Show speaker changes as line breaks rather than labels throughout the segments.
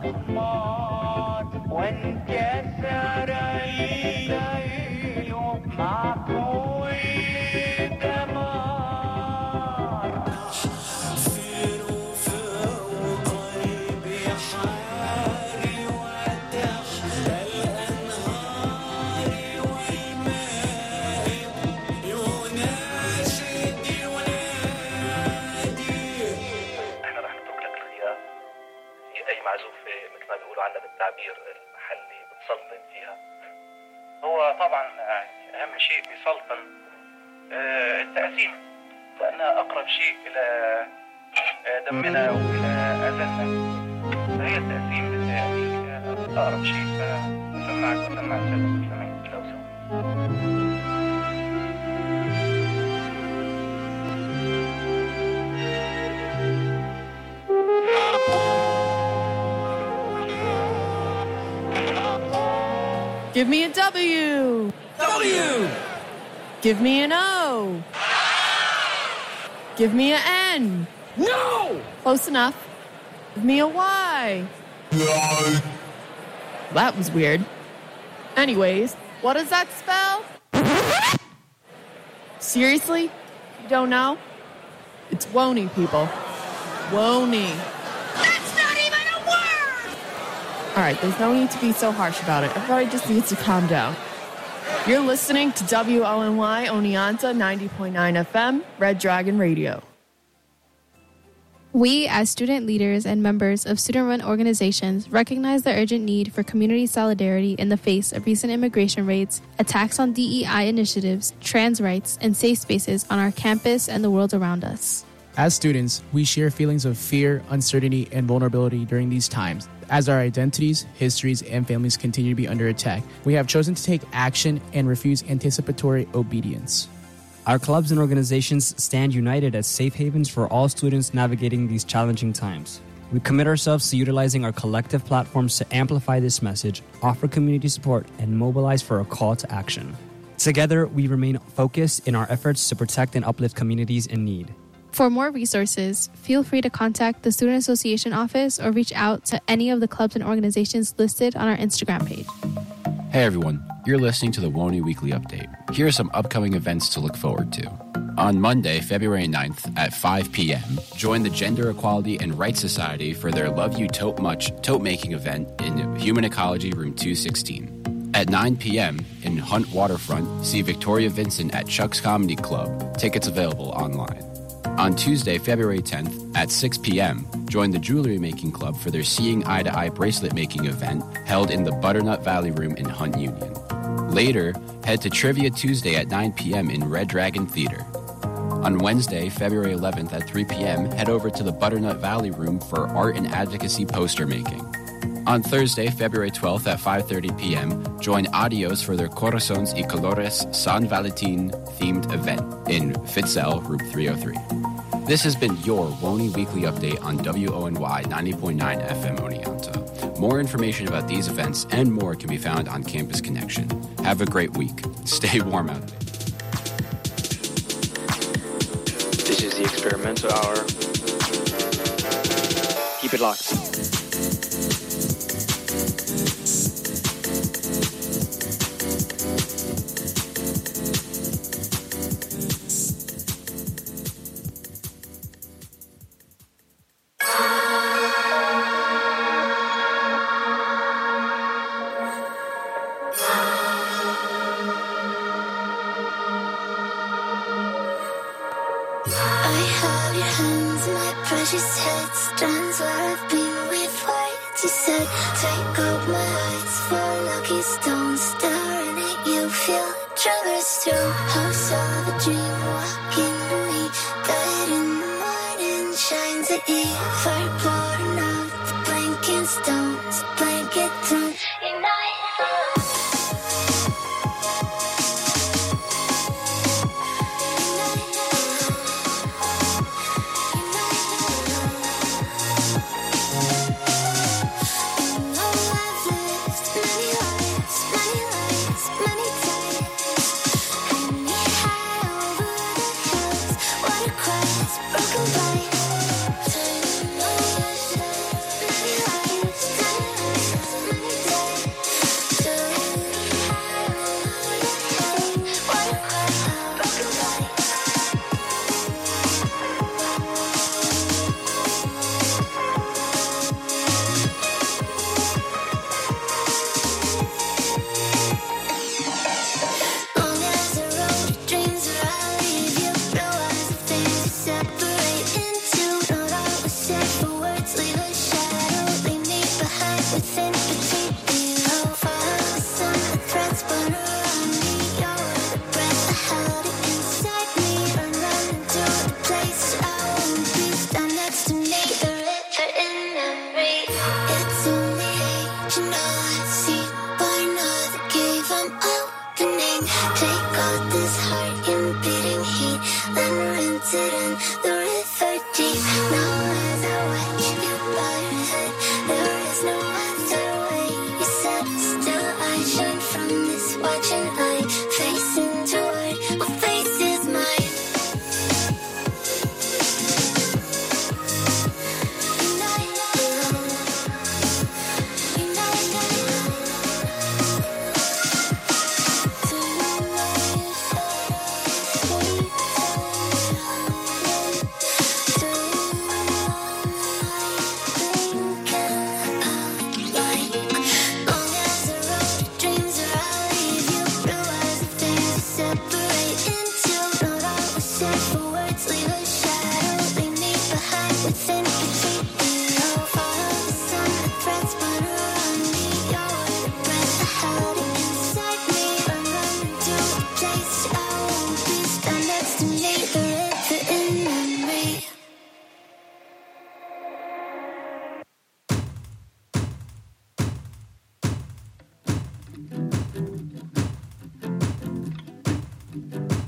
Give me a W.
W.
Give me an O. Give me an N.
No!
Close enough. Give me a Y.
No.
That was weird. Anyways, what does that spell? Seriously? You don't know? It's Wony, people. Wony.
That's not even a word!
All right, there's no need to be so harsh about it. Everybody just needs to calm down. You're listening to WONY Oneonta 90.9 FM, Red Dragon Radio.
We, as student leaders and members of student-run organizations, recognize the urgent need for community solidarity in the face of recent immigration raids, attacks on DEI initiatives, trans rights, and safe spaces on our campus and the world around us.
As students, we share feelings of fear, uncertainty, and vulnerability during these times. As our identities, histories, and families continue to be under attack, we have chosen to take action and refuse anticipatory obedience.
Our clubs and organizations stand united as safe havens for all students navigating these challenging times. We commit ourselves to utilizing our collective platforms to amplify this message, offer community support, and mobilize for a call to action. Together, we remain focused in our efforts to protect and uplift communities in need.
For more resources, feel free to contact the Student Association office or reach out to any of the clubs and organizations listed on our Instagram page.
Hey everyone, you're listening to the WONY Weekly Update. Here are some upcoming events to look forward to. On Monday, February 9th at 5 p.m., join the Gender Equality and Rights Society for their Love You Tote Much tote-making event in Human Ecology Room 216. At 9 p.m. in Hunt Waterfront, see Victoria Vincent at Chuck's Comedy Club. Tickets available online. On Tuesday, February 10th at 6 p.m., join the Jewelry Making Club for their Seeing Eye to Eye bracelet making event held in the Butternut Valley Room in Hunt Union. Later, head to Trivia Tuesday at 9 p.m. in Red Dragon Theater. On Wednesday, February 11th at 3 p.m., head over to the Butternut Valley Room for art and advocacy poster making. On Thursday, February 12th at 5:30 p.m., join Adios for their Corazones y Colores San Valentin themed event in Fitzell, Room 303. This has been your WONY Weekly Update on WONY 90.9 FM Oneonta. More information about these events and more can be found on Campus Connection. Have a great week. Stay warm out there.
This is the Experimental Hour. Keep it locked.
Broken by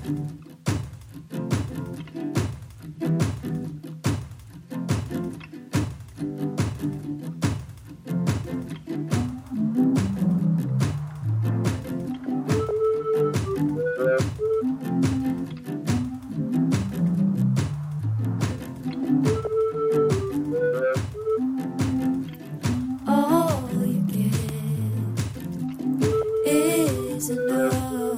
All you get is a no,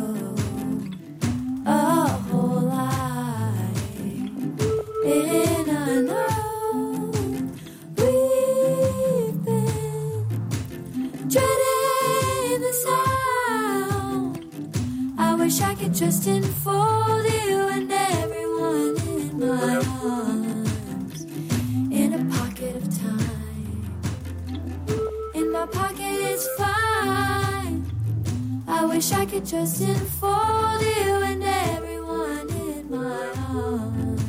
a whole life in a no. We've been dreading the sound. I wish I could just enfold you and everyone in my arms, in a pocket of time. In my pocket it's fine. I wish I could just enfold you and everyone in my arms.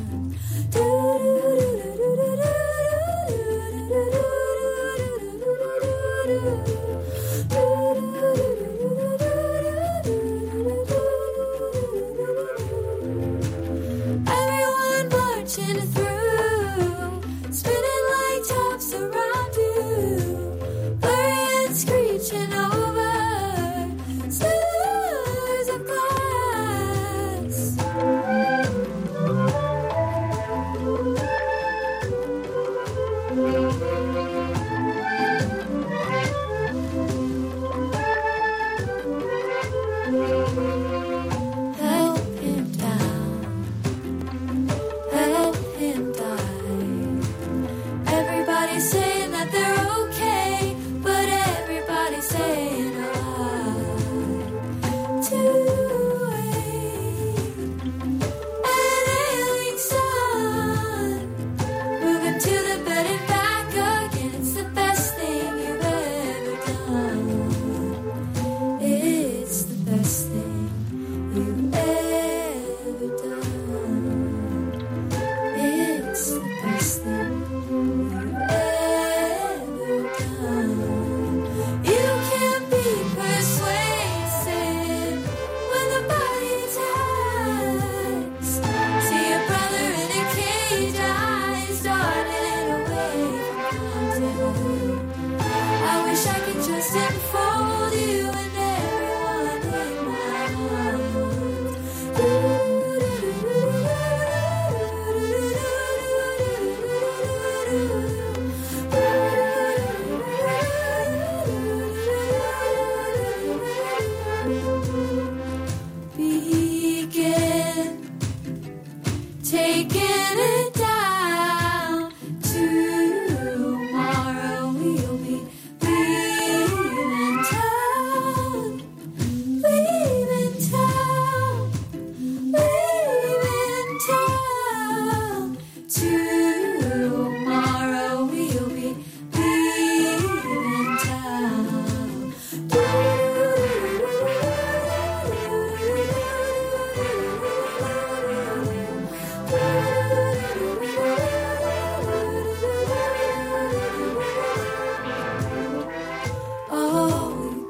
Everyone marching through, spinning like tops around you, blurry and screeching over slivers of glass. Help him down, help him die. Everybody's saying that they're okay, but everybody's saying a lie. To an ailing sun, moving to the bed and back again. It's the best thing you've ever done. It's the best thing you've ever done. It's the best thing you've ever done. You can't be persuasive when the body attacks. See your brother in a cage, eyes darting away from contact. I wish I could just enfold you and everyone in my arms. Begin taking it down. Tomorrow we'll be leaving town, leaving town, leaving town. Tomorrow we'll be leaving town. All you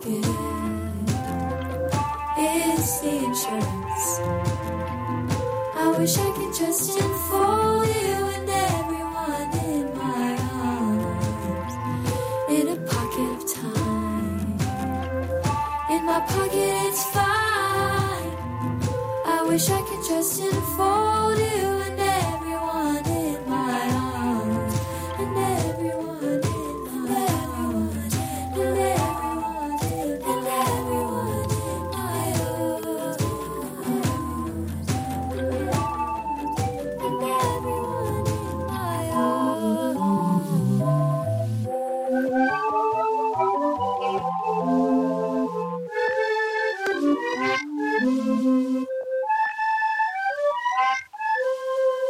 get is the insurance. I wish I could just enfold you and everyone in my arms, in a pocket of time. In my pocket it's fine. I wish I could just enfold you and everyone in my arms, and everyone in my arms, and everyone in my arms, and everyone in my arms.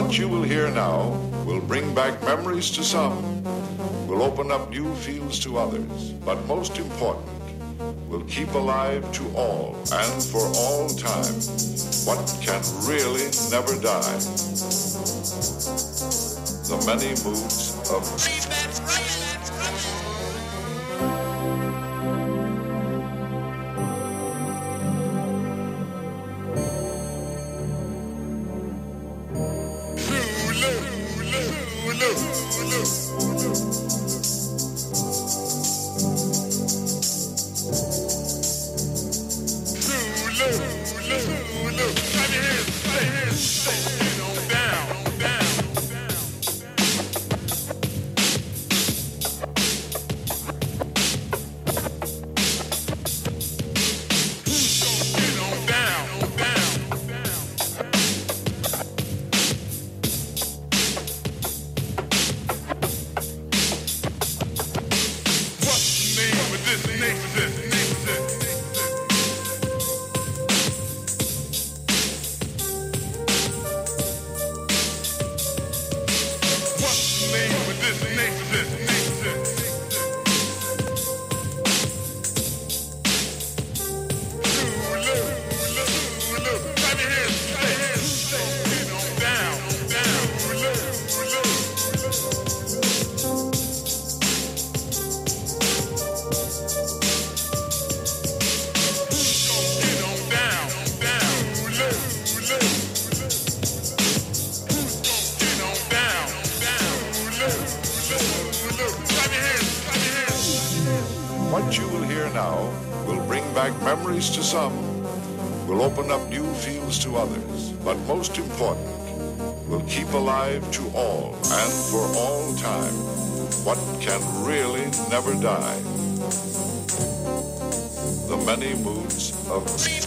What you will hear now will bring back memories to some, will open up new fields to others, but most important, will keep alive to all and for all time what can really never die. The many moods of What you will hear now will bring back memories to some, will open up new fields to others, but most important, will keep alive to all and for all time what can really never die. The many moods of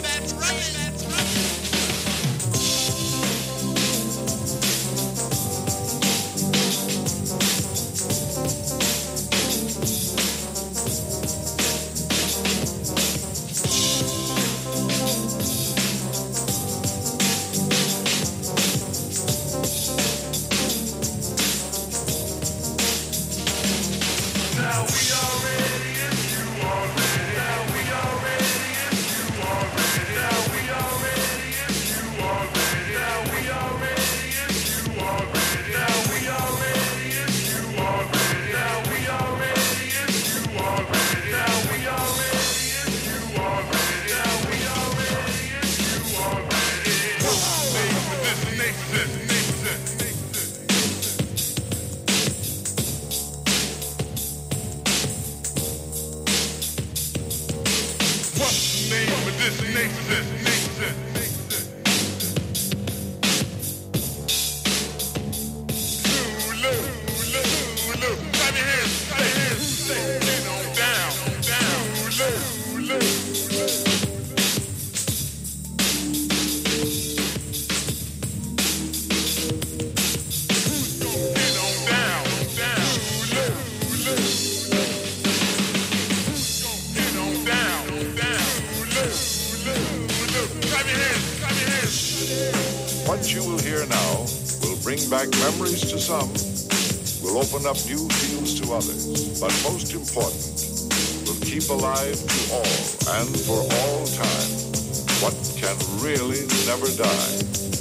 What you will hear now will bring back memories to some, will open up new fields to others, but most important, will keep alive to all and for all time what can really never die.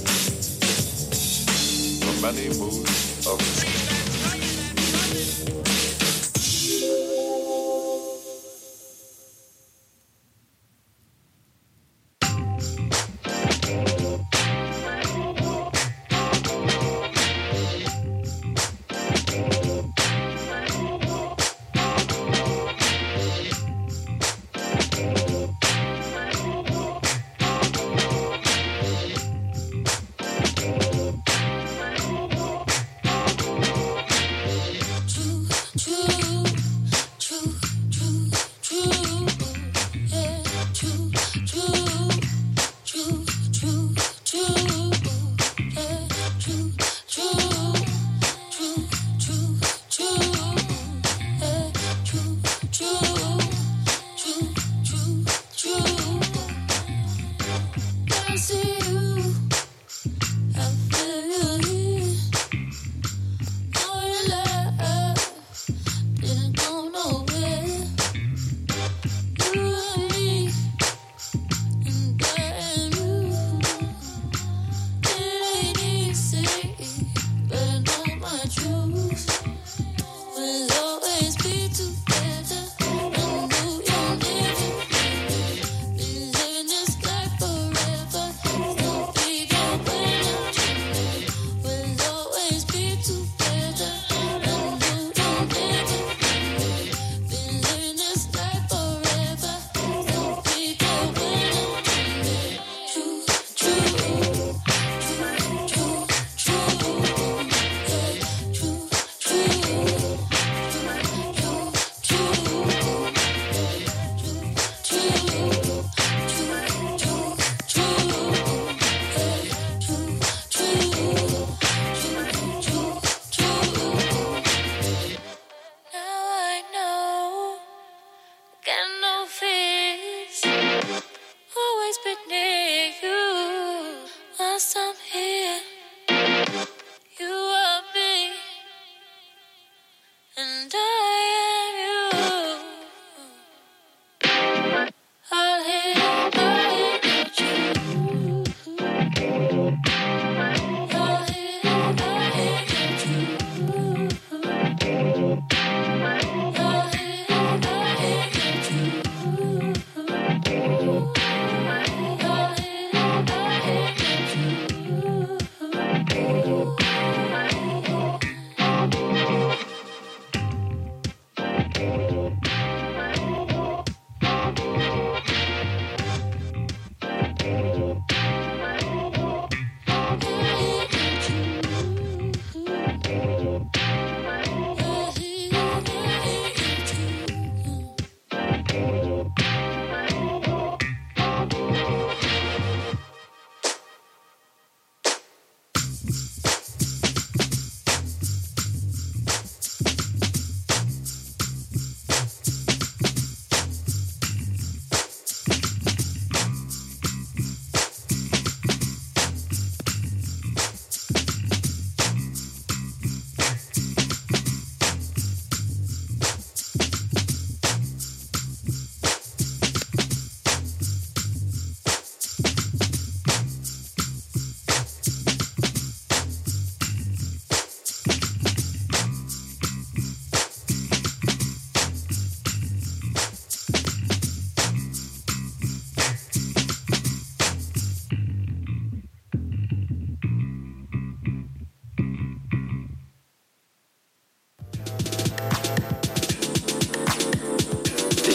The many moods of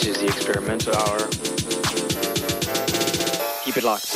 This is the Experimental Hour. Keep it locked.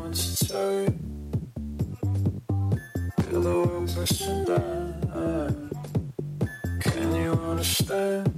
want to tell you. Feel the world pushing down. Can you understand?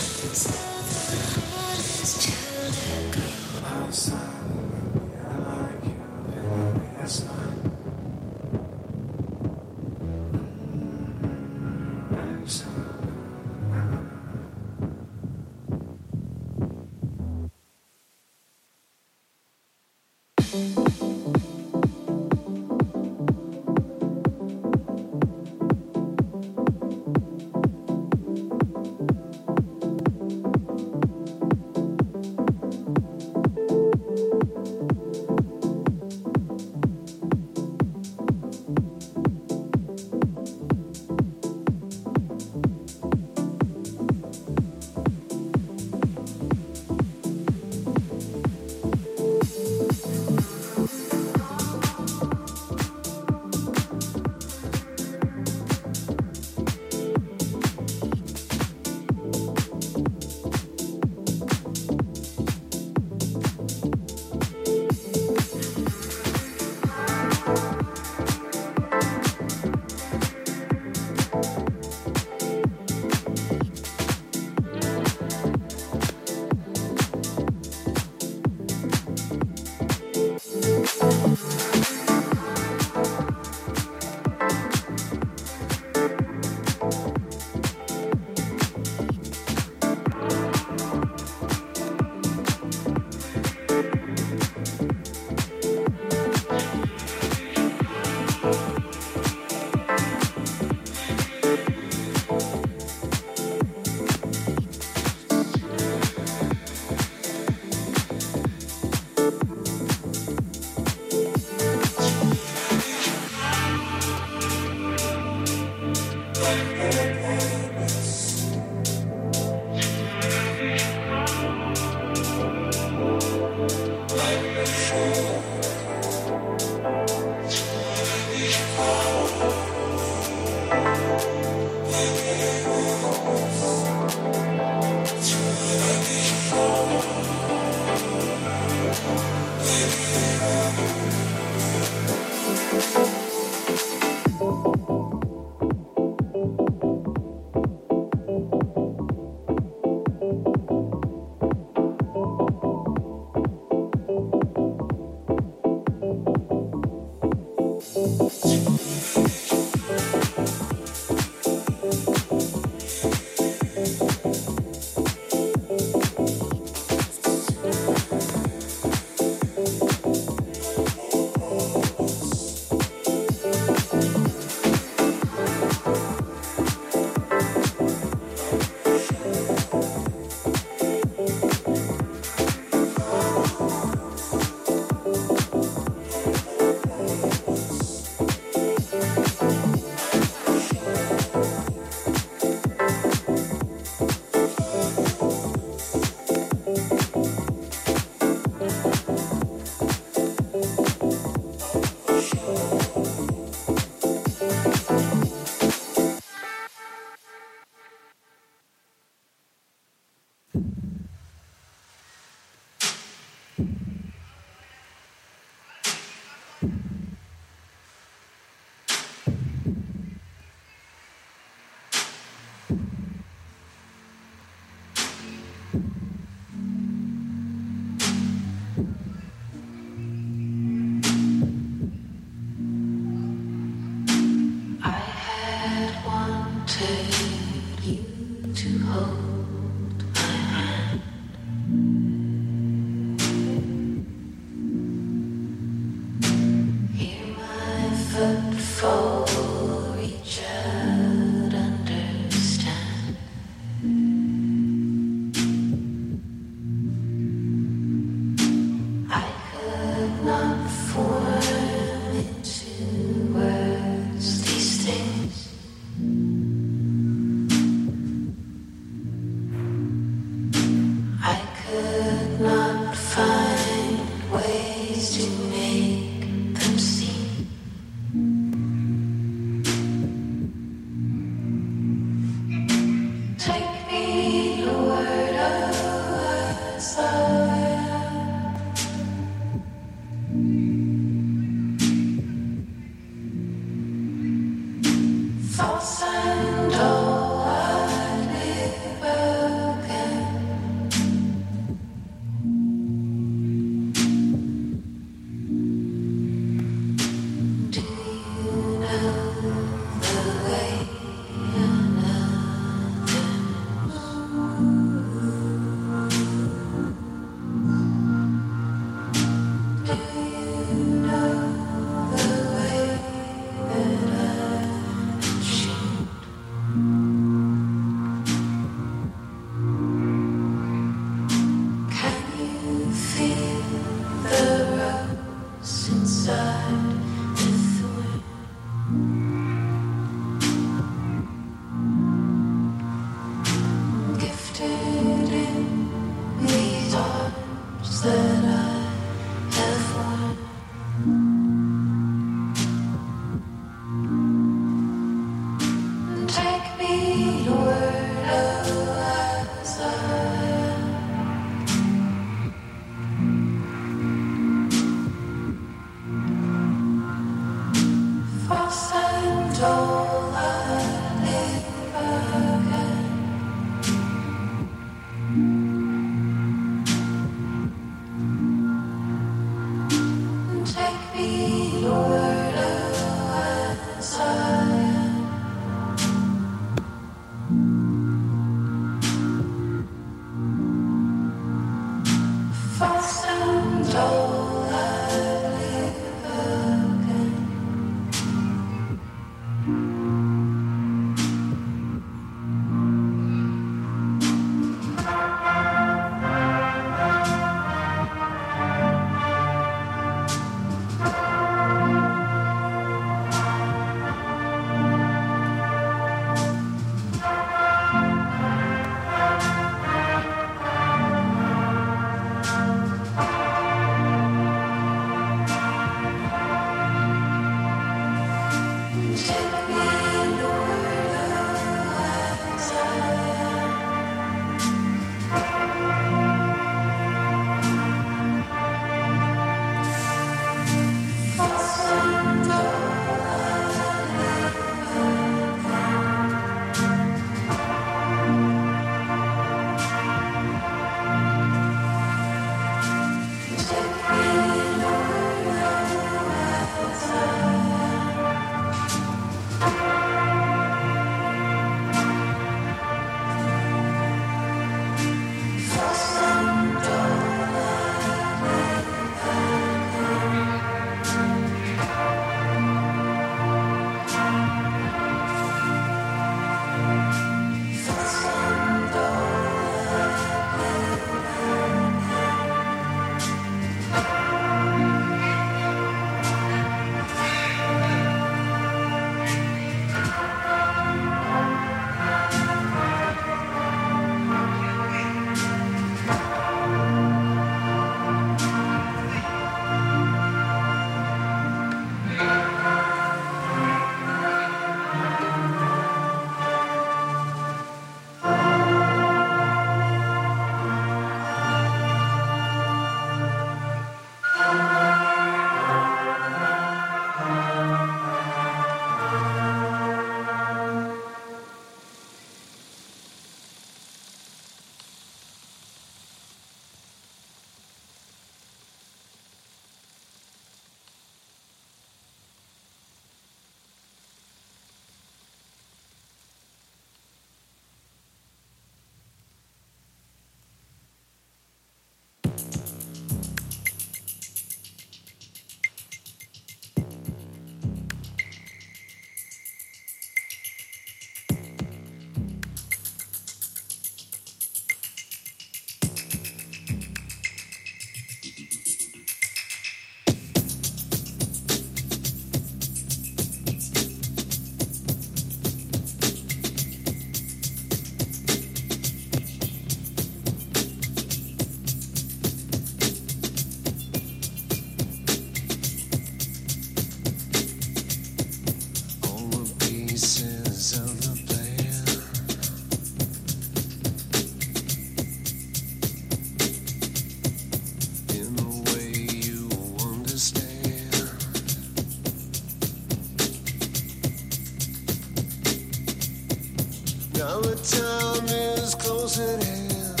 time is close at hand.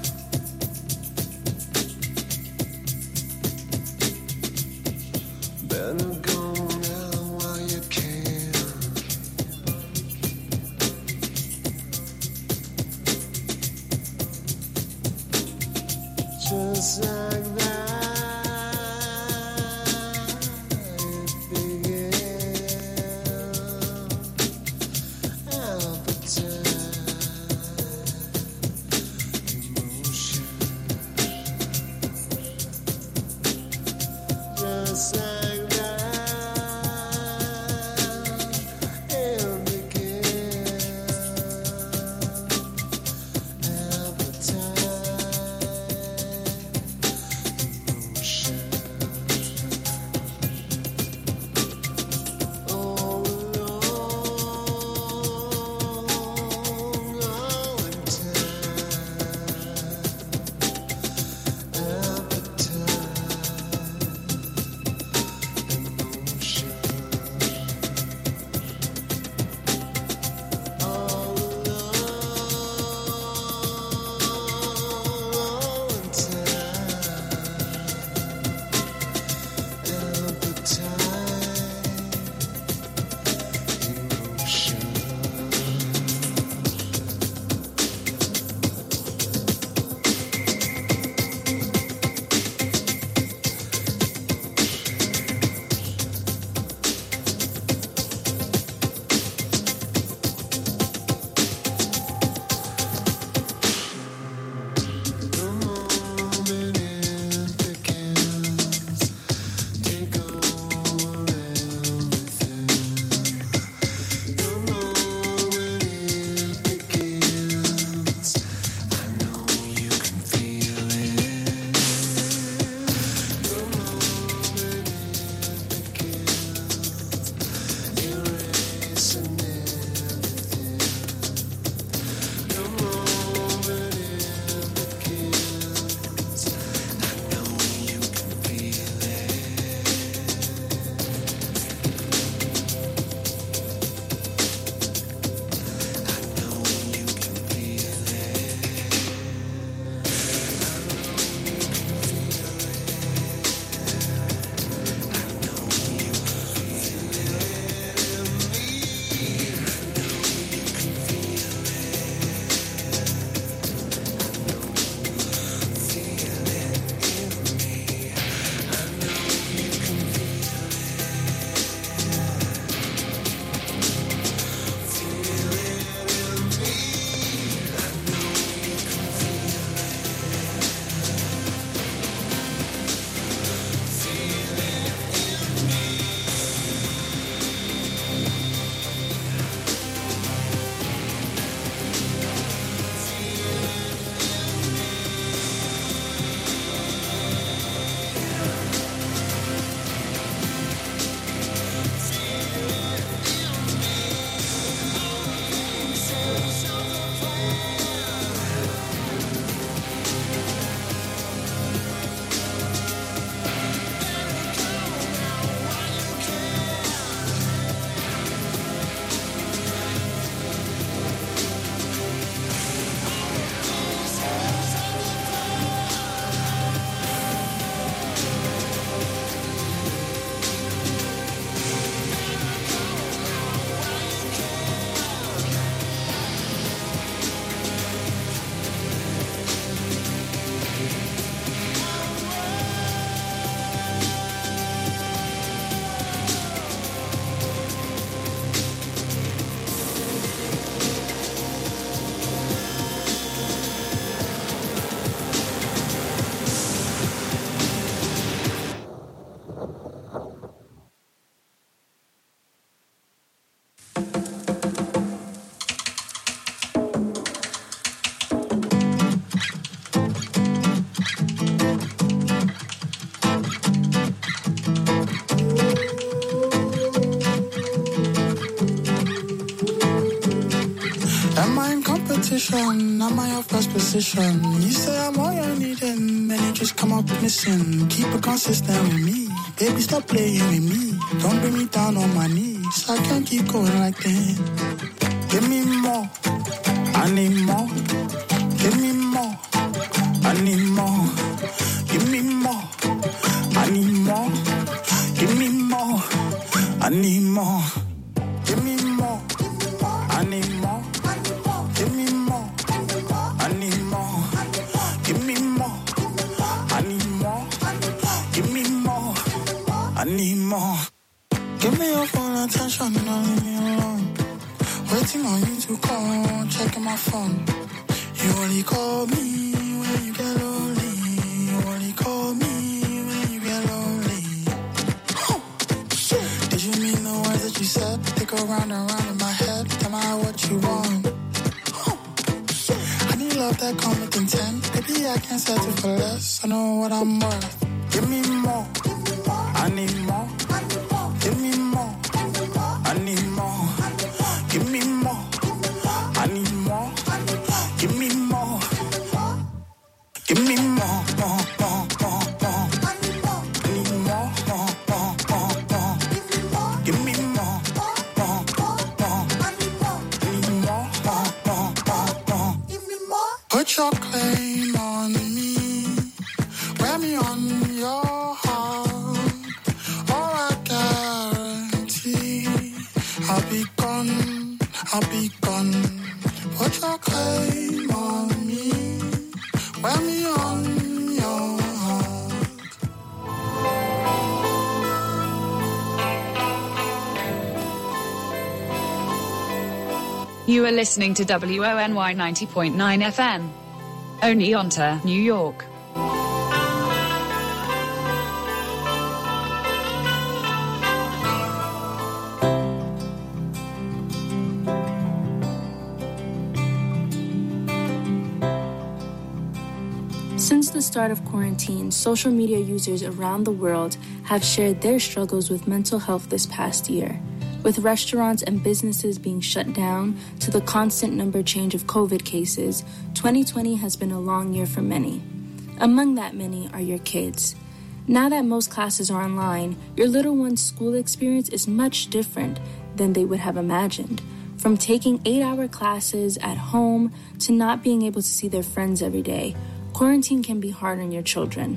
Better go now while you can. Just like that, it began. Appetite, emotion. Just like that, it began. Appetite, emotion. All along our
competition, I'm my first position. You say I'm all you need and then you just come up missing. Keep it consistent with me, baby, stop playing with me. Don't bring me down on my knees, I can't keep going like that. Give me more, I I need more. Give me more. I need more. Give me more. I need more. Give me more. I need more. Give me more. I need more. Give me more. I need more. Give me more. I need more. Give me more. I need more. Give me your full attention, don't leave me alone. Waiting on you to call, checking my phone. You only call me when you get lonely. You only call me when you get lonely. Oh, shit. Did you mean the words that you said? They go round and round in my head. Am I what you want? Oh, shit. I need love that come with intent. Baby, I can't settle for less. I know what I'm worth. Give me more. I need more. Give me more. I need more. Give me more. I need more. Give me more. Give me more, more, more, more, more. I need more, more, more, more, more. Give me more, more, more, more. I need more, more, more, more. Give me more. Put your claim on me. Wear me on your heart. All I guarantee, I'll be gone. I'll be gone. Put your claim on me. Wear me on your heart.
You are listening to WONY 90.9 FM. Oneonta, New York.
Since the start of quarantine, social media users around the world have shared their struggles with mental health this past year. With restaurants and businesses being shut down to the constant number change of COVID cases, 2020 has been a long year for many. Among that many are your kids. Now that most classes are online, your little one's school experience is much different than they would have imagined. From taking 8-hour classes at home to not being able to see their friends every day, quarantine can be hard on your children.